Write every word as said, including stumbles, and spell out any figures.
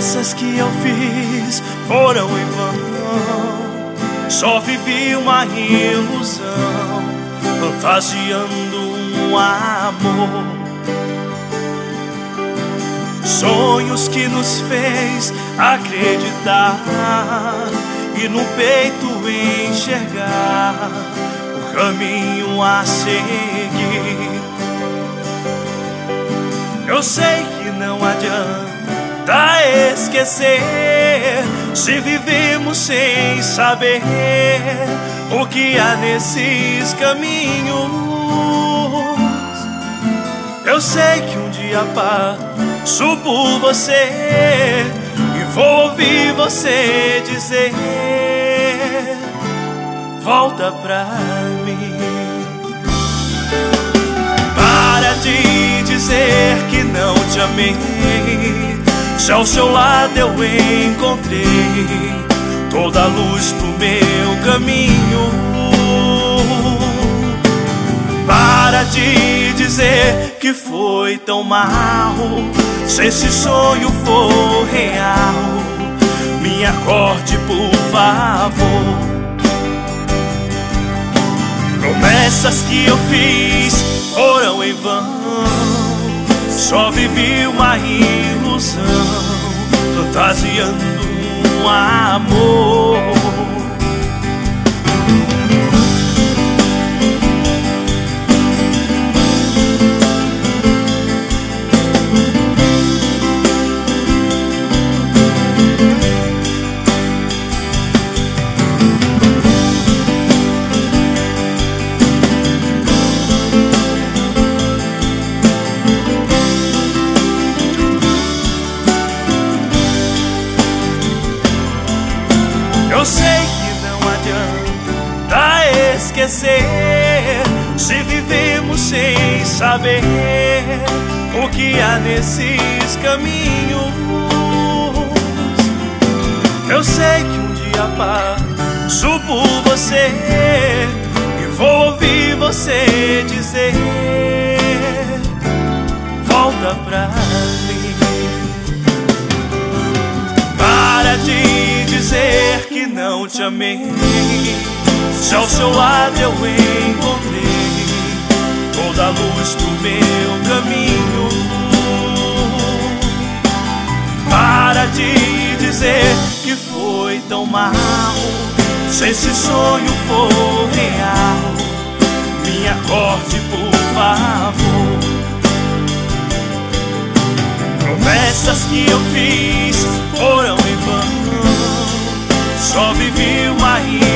Promessas que eu fiz foram em vão. Só vivi uma ilusão, fantasiando um amor. Sonhos que nos fez acreditar e no peito enxergar o caminho a seguir. Eu sei que não adianta esquecer se vivemos sem saber o que há nesses caminhos. Eu sei que um dia passo por você e vou ouvir você dizer: volta pra mim. Para de dizer que não te amei, se ao seu lado eu encontrei toda a luz do meu caminho. Para de dizer que foi tão mal, se esse sonho for real, me acorde por favor. Promessas que eu fiz foram em vão, só vivi uma ilusão, fantasiando um amor. Eu sei que não adianta esquecer se vivemos sem saber o que há nesses caminhos. Eu sei que um dia passo por você e vou ouvir você dizer: volta pra mim. Para de dizer que não te amei, se ao seu lado eu encontrei toda a luz do meu caminho. Para de dizer que foi tão mal, se esse sonho for real, me acorde por favor. Promessas que eu fiz foram em vão, só vivi uma